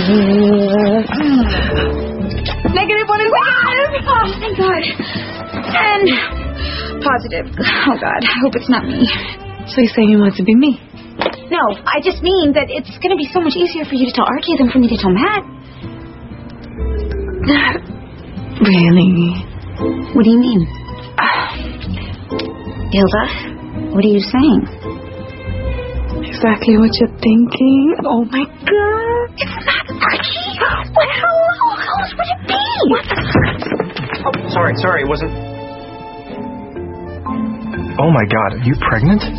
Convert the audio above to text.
Negative 1 is positive. Oh, thank God. And positive. Oh, God. I hope it's not me. So you're saying you want it to be me? No, I just mean that it's going to be so much easier for you to tell Archie than for me to tell Matt. Really? What do you mean? Hilda, what are you saying? Exactly what you're thinking. Oh, my God. It's not Archie. What? How else would it be? Oh, sorry, it wasn't... Oh, my God, are you pregnant?